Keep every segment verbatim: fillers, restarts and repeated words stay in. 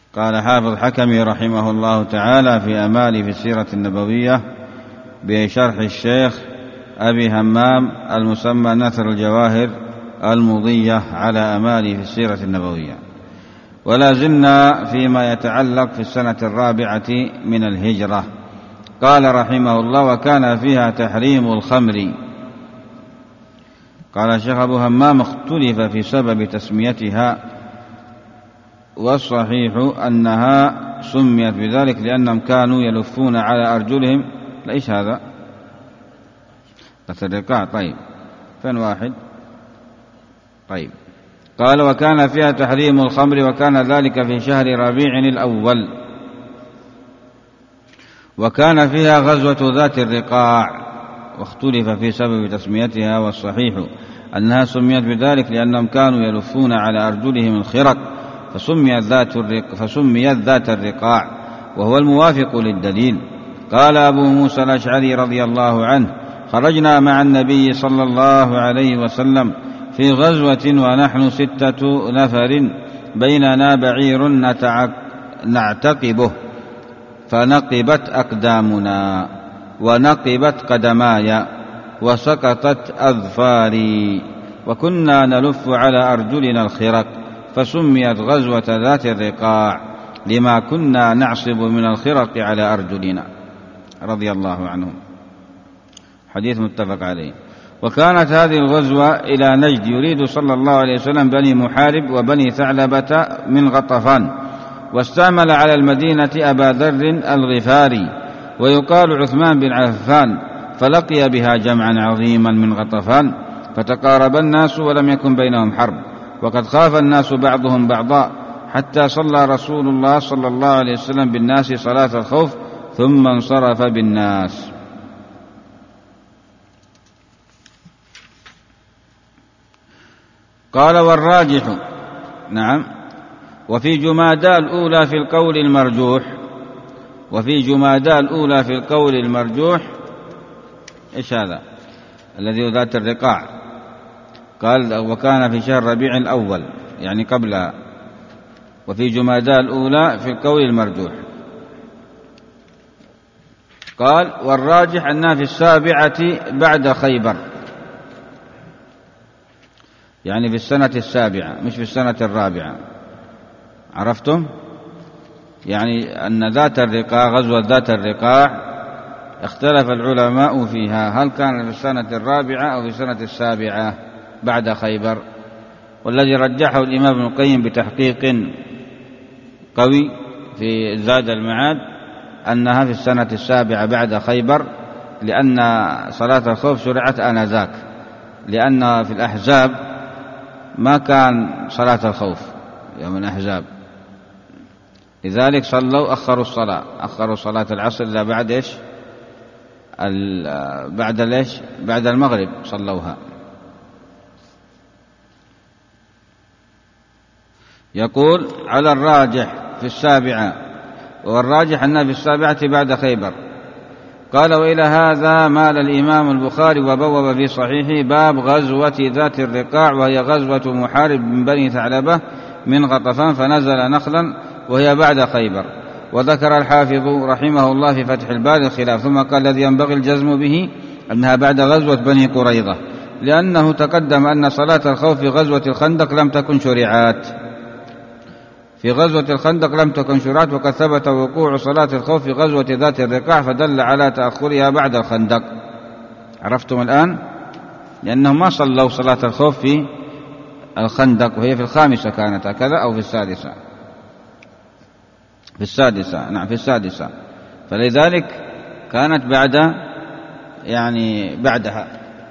قال حافظ حكمي رحمه الله تعالى في أمالي في السيرة النبوية بشرح الشيخ أبي همام المسمى نثر الجواهر المضية على أمالي في السيرة النبوية. ولا زلنا فيما يتعلق في السنة الرابعة من الهجرة. قال رحمه الله: وكان فيها تحريم الخمر. قال الشيخ أبو همام: اختلف في سبب تسميتها، والصحيح أنها سميت بذلك لأنهم كانوا يلفون على أرجلهم. ليش هذا؟ الرقاع. طيب، فين واحد؟ طيب. قال: وكان فيها تحريم الخمر، وكان ذلك في شهر ربيع الأول، وكان فيها غزوة ذات الرقاع، واختلف في سبب تسميتها، والصحيح أنها سميت بذلك لأنهم كانوا يلفون على أرجلهم الخرق فسميت ذات الرق فسميت ذات الرقاع، وهو الموافق للدليل. قال أبو موسى الأشعري رضي الله عنه: خرجنا مع النبي صلى الله عليه وسلم في غزوة ونحن ستة نفر، بيننا بعير نعتقبه، فنقبت أقدامنا ونقبت قدماي وسقطت أظفاري، وكنا نلف على أرجلنا الخرق، فسميت غزوة ذات الرقاع لما كنا نعصب من الخرق على أرجلنا، رضي الله عنهم. حديث متفق عليه. وكانت هذه الغزوة إلى نجد، يريد صلى الله عليه وسلم بني محارب وبني ثعلبة من غطفان، واستعمل على المدينة أبا ذر الغفاري ويقال عثمان بن عفان، فلقي بها جمعا عظيما من غطفان، فتقارب الناس ولم يكن بينهم حرب، وقد خاف الناس بعضهم بعضا، حتى صلى رسول الله صلى الله عليه وسلم بالناس صلاة الخوف ثم انصرف بالناس. قال: والراجح. نعم. وفي جمادى الأولى في القول المرجوح وفي جمادى الأولى في القول المرجوح إيش هذا الذي ذات الرقاع؟ قال: وكان في شهر ربيع الأول، يعني قبل. وفي جمادى الأولى في القول المرجوح. قال: والراجح أنها في السابعة بعد خيبر، يعني في السنة السابعة مش في السنة الرابعة. عرفتم؟ يعني أن ذات الرقاع، غزوة ذات الرقاع، اختلف العلماء فيها هل كان في السنة الرابعة أو في السنة السابعة بعد خيبر، والذي رجحه الإمام ابن القيم بتحقيق قوي في زاد المعاد أنها في السنة السابعة بعد خيبر، لأن صلاة الخوف شرعت آنذاك، لأن في الأحزاب ما كان صلاة الخوف يوم الأحزاب، لذلك صلوا أخروا الصلاة أخروا صلاة العصر إلى بعد إيش بعد ليش بعد المغرب صلوها. يقول: على الراجح في السابعة، والراجح أنها في السابعة بعد خيبر. قال: وإلى هذا مال الإمام البخاري وبوب في صحيحه باب غزوة ذات الرقاع، وهي غزوة محارب من بني ثعلبة من غطفان، فنزل نخلا، وهي بعد خيبر. وذكر الحافظ رحمه الله في فتح الباري الخلاف، ثم قال: الذي ينبغي الجزم به أنها بعد غزوة بني قريظة، لأنه تقدم أن صلاة الخوف في غزوة الخندق لم تكن شرعات في غزوة الخندق لم تكن شرعات وقد ثبت وقوع صلاة الخوف في غزوة ذات الرقاع، فدل على تأخرها بعد الخندق. عرفتم الآن؟ لأنهم ما صلوا صلاة الخوف في الخندق، وهي في الخامسة كانت هكذا أو في السادسة في السادسة نعم في السادسة فلذلك كانت بعد يعني بعدها.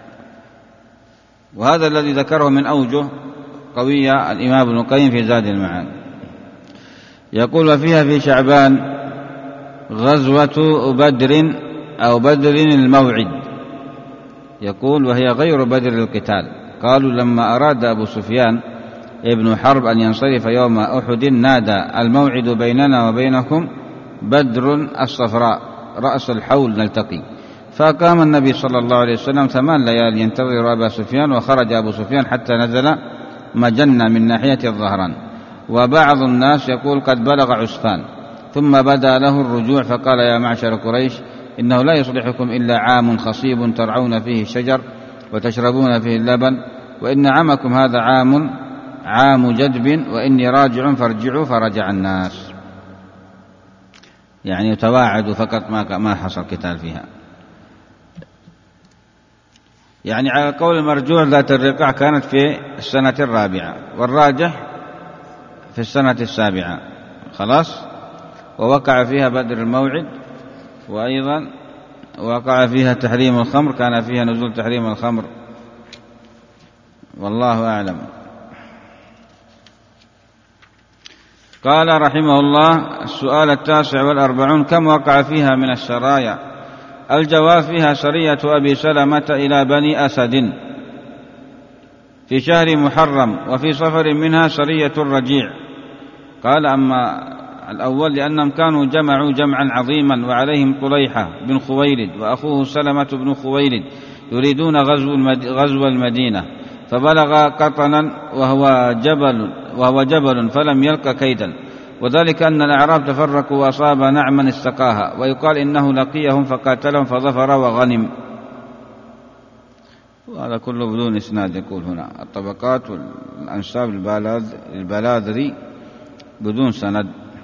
وهذا الذي ذكره من أوجه قوية الإمام ابن القيم في زاد المعاد. يقول: وفيها في شعبان غزوة بدر أو بدر الموعد. يقول: وهي غير بدر القتال. قالوا: لما أراد أبو سفيان ابن حرب أن ينصرف يوم أحد نادى: الموعد بيننا وبينكم بدر الصفراء رأس الحول نلتقي. فقام النبي صلى الله عليه وسلم ثمان ليال ينتظر أبا سفيان، وخرج أبو سفيان حتى نزل مجنة من ناحية الظهران، وبعض الناس يقول قد بلغ عسفان، ثم بدا له الرجوع فقال يا معشر قريش إنه لا يصلحكم إلا عام خصيب ترعون فيه الشجر وتشربون فيه اللبن، وإن عامكم هذا عام عام جدب وإني راجع فارجعوا، فرجع الناس. يعني يتواعدوا فقط، ما حصل قتال فيها. يعني على قول المرجوع ذات الرقاع كانت في السنة الرابعة، والراجح في السنة السابعة خلاص. ووقع فيها بدر الموعد، وأيضا وقع فيها تحريم الخمر، كان فيها نزول تحريم الخمر، والله أعلم. قال رحمه الله: السؤال التاسع والأربعون: كم وقع فيها من السرايا؟ الجواب: فيها سرية أبي سلمة إلى بني أسد في شهر محرم، وفي صفر منها سرية الرجيع. قال: أما الأول لأنهم كانوا جمعوا جمعا عظيما، وعليهم طليحة بن خويلد وأخوه سلمة بن خويلد يريدون غزو غزو المدينة، فبلغ قطنا وهو جبل وهو جبل فلم يلق كيدا، وذلك أن الأعراب تفرقوا وأصاب نعما استقاها، ويقال إنه لقيهم فقاتلهم فظفر وغنم. وهذا كله بدون إسناد. يقول هنا الطبقات والأنساب البلاذري بدون سند.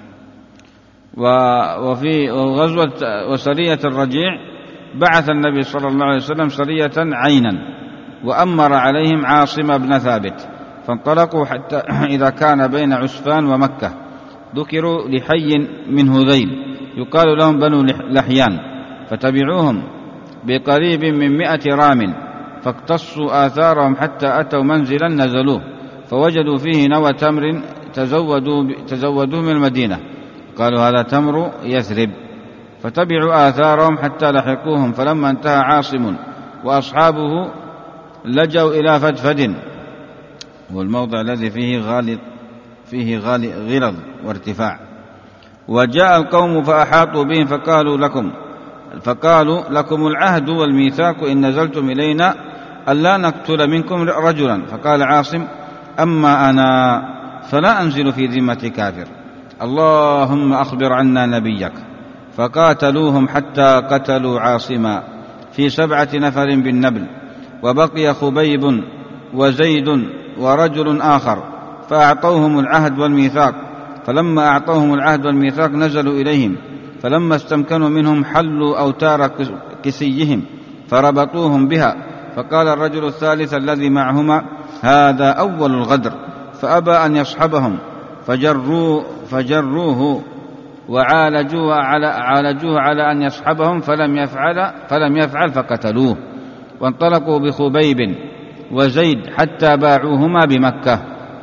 وفي غزوة وسرية الرجيع بعث النبي صلى الله عليه وسلم سرية عينا، وأمر عليهم عاصم بن ثابت، فانطلقوا حتى إذا كان بين عسفان ومكة ذكروا لحي من هذيل يقال لهم بنو لحيان، فتبعوهم بقريب من مئة رام، فاقتصوا آثارهم حتى أتوا منزلا نزلوه، فوجدوا فيه نوى تمر تزودوا, تزودوا من المدينة، قالوا هذا تمر يثرب، فتبعوا آثارهم حتى لحقوهم، فلما انتهى عاصم وأصحابه لجوا إلى فدفد، والموضع الذي فيه غالط فيه غلظ وارتفاع، وجاء القوم فأحاطوا بهم فقالوا لكم فقالوا لكم العهد والميثاق إن نزلتم إلينا ألا نقتل منكم رجلا. فقال عاصم: أما أنا فلا أنزل في ذمة كافر، اللهم أخبر عنا نبيك. فقاتلوهم حتى قتلوا عاصما في سبعة نفر بالنبل، وبقي خبيب وزيد ورجل آخر، فأعطوهم العهد والميثاق، فلما أعطوهم العهد والميثاق نزلوا إليهم، فلما استمكنوا منهم حلوا أوتار كسيهم فربطوهم بها، فقال الرجل الثالث الذي معهما: هذا أول الغدر، فأبى أن يصحبهم، فجروا فجروه وعالجوه على, عالجوه على أن يصحبهم، فلم يفعل, فلم يفعل فقتلوه، وانطلقوا بخبيب وزيد حتى باعوهما بمكة،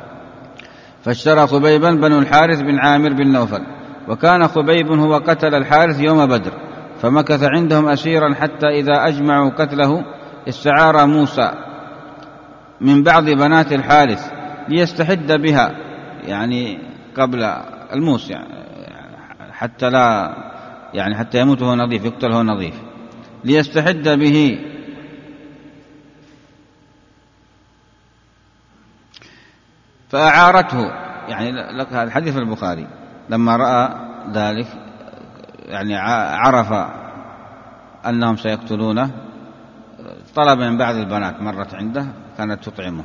فاشترى خبيبا بنو الحارث بن عامر بن نوفل، وكان خبيب هو قتل الحارث يوم بدر، فمكث عندهم أسيرا حتى إذا أجمعوا قتله استعار موسى من بعض بنات الحارث ليستحد بها، يعني قبل الموس، يعني حتى لا يعني حتى يموت هو نظيف، يقتل هو نظيف، ليستحد به، فأعارته. يعني لك هذا الحديث في البخاري، لما رأى ذلك يعني عرف أنهم سيقتلونه، طلب من بعض البنات، مرت عنده كانت تطعمه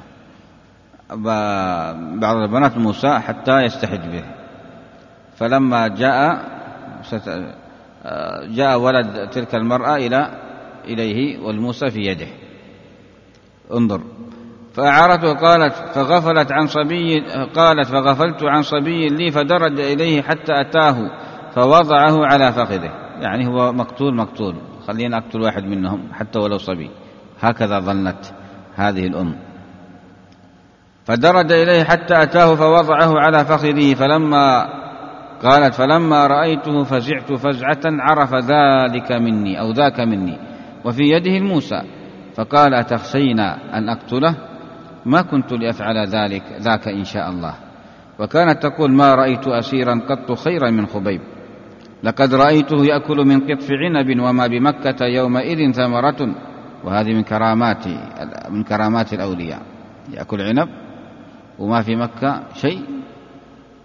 بعض البنات موسى حتى يستحد به، فلما جاء جاء ولد تلك المرأة إلى إليه والموسى في يده، انظر. فأعارته قالت فغفلت عن صبي قالت فغفلت عن صبي لي، فدرج إليه حتى أتاه فوضعه على فخذه، يعني هو مقتول مقتول، خلينا أقتل واحد منهم حتى ولو صبي، هكذا ظنت هذه الأم. فدرج إليه حتى أتاه فوضعه على فخذه، فلما قالت فلما رأيته فزعت فزعة عرف ذلك مني أو ذاك مني، وفي يده الموسى، فقال أتخشين أن أقتله؟ ما كنت لأفعل ذلك ذاك إن شاء الله. وكانت تقول ما رأيت أسيرا قط خيرا من خبيب، لقد رأيته يأكل من قطف عنب وما بمكة يومئذ ثمرة. وهذه من كرامات من كرامات الأولياء، يأكل عنب وما في مكة شيء،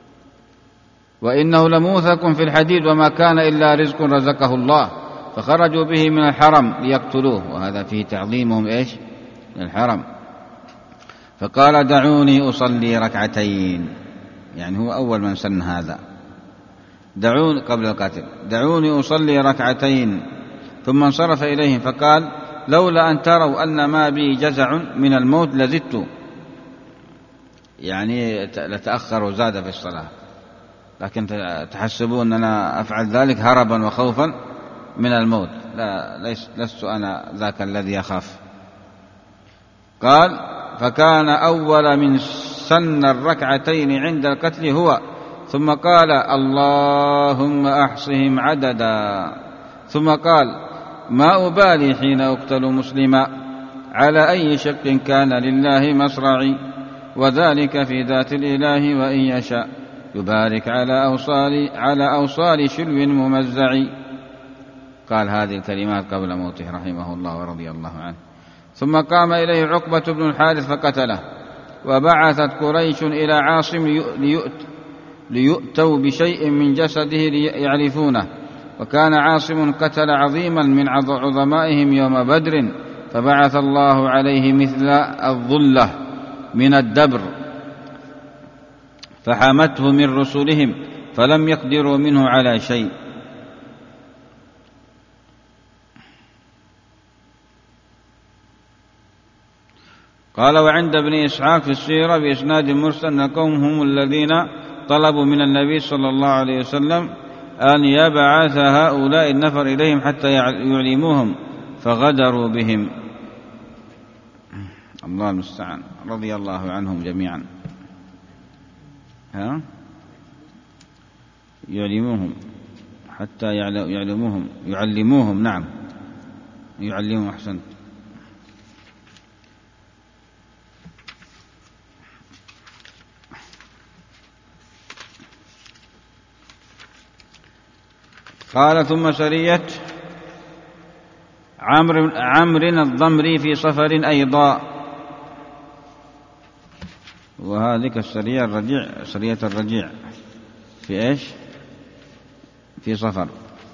وإنه لموثق في الحديد وما كان إلا رزق رزقه الله، فخرجوا به من الحرم ليقتلوه، وهذا فيه تعظيمهم إيش من الحرم. فقال دعوني أصلي ركعتين، يعني هو أول من سن هذا، دعوني قبل القتل، دعوني أصلي ركعتين. ثم انصرف إليهم فقال لولا أن تروا أن ما بي جزع من الموت لزدت، يعني لتأخر وزاد في الصلاة، لكن تحسبون أننا أفعل ذلك هربا وخوفا من الموت، لا لست أنا ذاك الذي يخاف. قال فكان أول من سن الركعتين عند القتل هو، ثم قال اللهم أحصهم عددا، ثم قال ما أبالي حين أقتل مسلما على أي شق كان لله مصرعي، وذلك في ذات الإله وإن يشاء يبارك على أوصال على أوصال شلو ممزع. قال هذه الكلمات قبل موته رحمه الله ورضي الله عنه. ثم قام إليه عقبة بن الحارث فقتله، وبعثت قريش إلى عاصم ليؤت ليؤتوا بشيء من جسده ليعرفونه، وكان عاصم قتل عظيما من عظمائهم يوم بدر، فبعث الله عليه مثل الظلة من الدبر فحامته من رسلهم فلم يقدروا منه على شيء. قال وعند ابن إسحاق في السيرة بإسناد مرسل أن قوم هم الذين طلبوا من النبي صلى الله عليه وسلم أن يبعث هؤلاء النفر إليهم حتى يعلموهم فغدروا بهم. الله المستعان، رضي الله عنهم جميعا. ها يعلموهم حتى يعلموهم يعلموهم نعم يعلموهم أحسنت. قال ثم سرية عمرو عمرو الضمري في صفر أيضا، وهذه السرية الرجيع سرية الرجيع في إيش في صفر،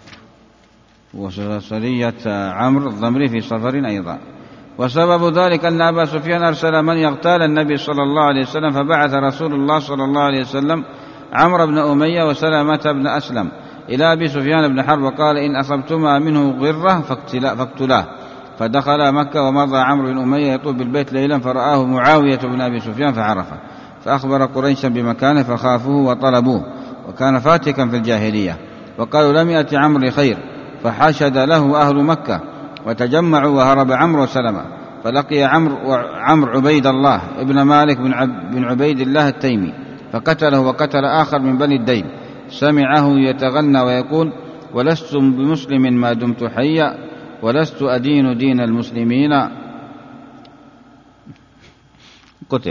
وسرية عمرو الضمري في صفر أيضا. وسبب ذلك أن أبا سفيان أرسل من يغتال النبي صلى الله عليه وسلم، فبعث رسول الله صلى الله عليه وسلم عمرو بن أمية وسلمة بن أسلم إلى أبي سفيان بن حرب وقال إن أصبتما منه غرة فاقتلاه. فدخل مكة ومضى عمرو بن أمية يطوف بالبيت ليلا فرآه معاوية بن أبي سفيان فعرفه، فأخبر قريشا بمكانه فخافوه وطلبوه، وكان فاتكا في الجاهلية، وقالوا لم يأتي عمرو لخير، فحشد له أهل مكة وتجمعوا وهرب عمرو وسلمة، فلقي عمرو عمرو عبيد الله ابن مالك بن عبيد الله التيمي فقتله، وقتل آخر من بني الدين سمعه يتغنى ويقول ولست بمسلم ما دمت حيا ولست أدين دين المسلمين، قتل.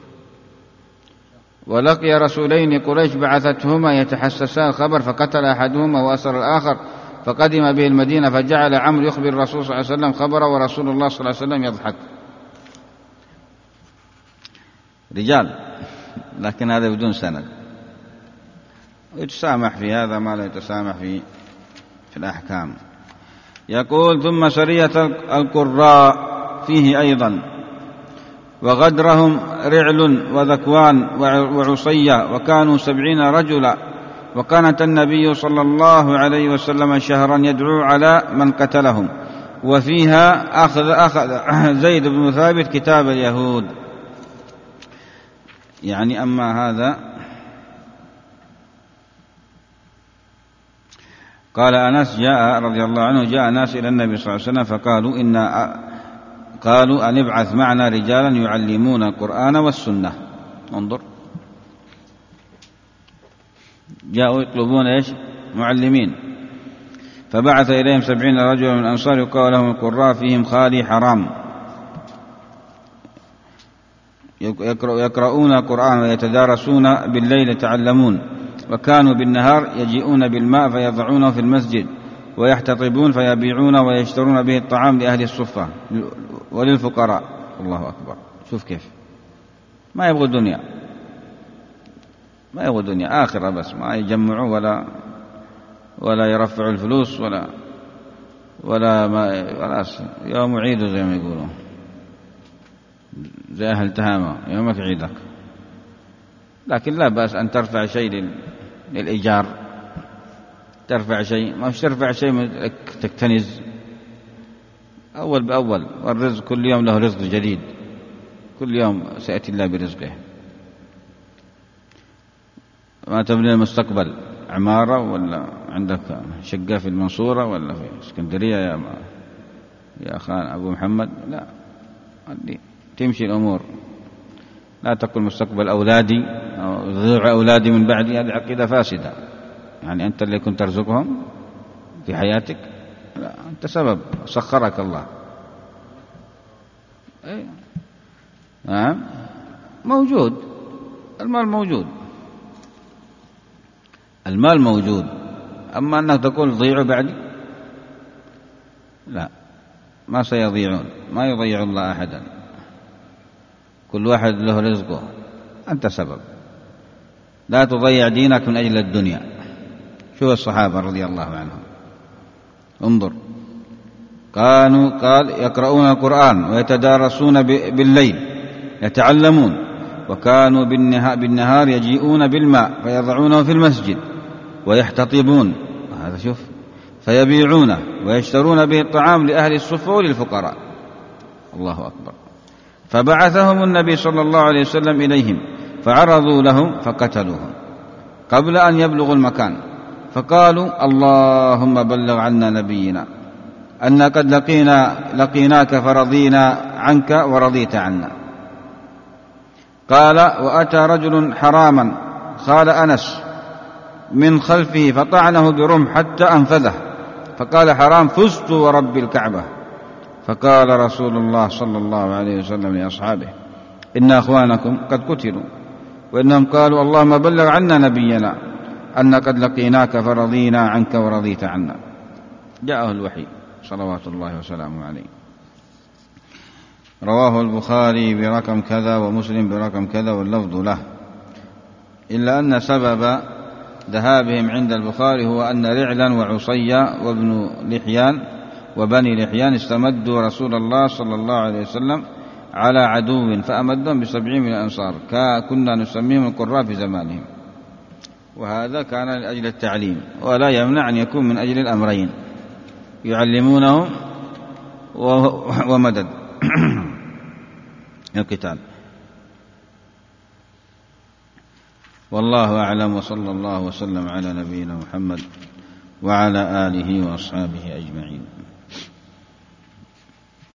ولقي رسولين قريش بعثتهما يتحسسان الخبر، فقتل أحدهما وأسر الآخر، فقدم به المدينة، فجعل عمرو يخبر الرسول صلى الله عليه وسلم خبره ورسول الله صلى الله عليه وسلم يضحك. رجال، لكن هذا بدون سند، يتسامح في هذا ما لا يتسامح في في الأحكام. يقول ثم سرية القراء فيه أيضا، وغدرهم رعل وذكوان وعصية، وكانوا سبعين رجلا، وكانت النبي صلى الله عليه وسلم شهرا يدعو على من قتلهم، وفيها أخذ, أخذ زيد بن ثابت كتاب اليهود. يعني أما هذا قال أنس جاء رضي الله عنه جاء ناس إلى النبي صلى الله عليه وسلم فقالوا إن قالوا أن ابعث معنا رجالا يعلمون القرآن والسنة. انظر، جاءوا يطلبون إيش معلمين، فبعث إليهم سبعين رجلا من الأنصار يقال لهم القراء، فيهم خالي حرام، يقرؤون القرآن ويتدارسون بالليل يتعلمون، وكانوا بالنهار يجيئون بالماء فيضعونه في المسجد، ويحتطبون فيبيعون ويشترون به الطعام لأهل الصفة وللفقراء. الله أكبر، شوف كيف ما يبغوا الدنيا. ما يبغوا دنيا، آخرة بس، ما يجمعوا ولا ولا يرفعوا الفلوس ولا ولا ما خلاص يوم عيده زي ما يقولوا، زي أهل تهامة يومك عيدك. لكن لا بأس أن ترفع شيء للإيجار، ترفع شيء، ما مش ترفع شيء تكتنز أول بأول، والرزق كل يوم له رزق جديد، كل يوم سيأتي الله برزقه. ما تبني المستقبل عمارة ولا عندك شقة في المنصورة ولا في اسكندرية يا ما يا خان أبو محمد، لا تمشي الأمور. لا تقل مستقبل أولادي أو ذرع أولادي من بعدي، هذه عقيدة فاسدة. يعني أنت اللي كنت ترزقهم في حياتك؟ لا، أنت سبب، سخرك الله. أي نعم موجود، المال موجود، المال موجود. أما أنك تقول ضيعوا بعدي، لا، ما سيضيعون، ما يضيع الله أحدا، كل واحد له رزقه، أنت سبب. لا تضيع دينك من أجل الدنيا. شوف الصحابة رضي الله عنهم، انظر، كانوا قال يقرؤون القرآن ويتدارسون بالليل يتعلمون، وكانوا بالنهار يجيئون بالماء فيضعونه في المسجد ويحتطبون، هذا شوف، فيبيعونه ويشترون به الطعام لأهل الصفة وللفقراء. الله أكبر. فبعثهم النبي صلى الله عليه وسلم إليهم فعرضوا لهم فقتلوهم قبل أن يبلغوا المكان، فقالوا اللهم بلغ عنا نبينا أن قد لقينا لقيناك فرضينا عنك ورضيت عنا. قال وأتى رجل حراما قال أنس من خلفه فطعنه برمح حتى أنفذه، فقال حرام فزت ورب الكعبة. فقال رسول الله صلى الله عليه وسلم لأصحابه إن أخوانكم قد قتلوا، وإنهم قالوا اللهم بلغ عنا نبينا أن قد لقيناك فرضينا عنك ورضيت عنا. جاءه الوحي صلوات الله وسلامه عليه. رواه البخاري برقم كذا ومسلم برقم كذا واللفظ له، إلا أن سبب ذهابهم عند البخاري هو أن رعلا وعصية وابن لحيان وبني لحيان استمدوا رسول الله صلى الله عليه وسلم على عدو فأمدهم بسبعين من الأنصار، كنا نسميهم القراء في زمانهم. وهذا كان لأجل التعليم، ولا يمنع أن يكون من أجل الأمرين، يعلمونهم ومدد القتال. والله أعلم، وصلى الله وسلم على نبينا محمد وعلى آله وأصحابه أجمعين.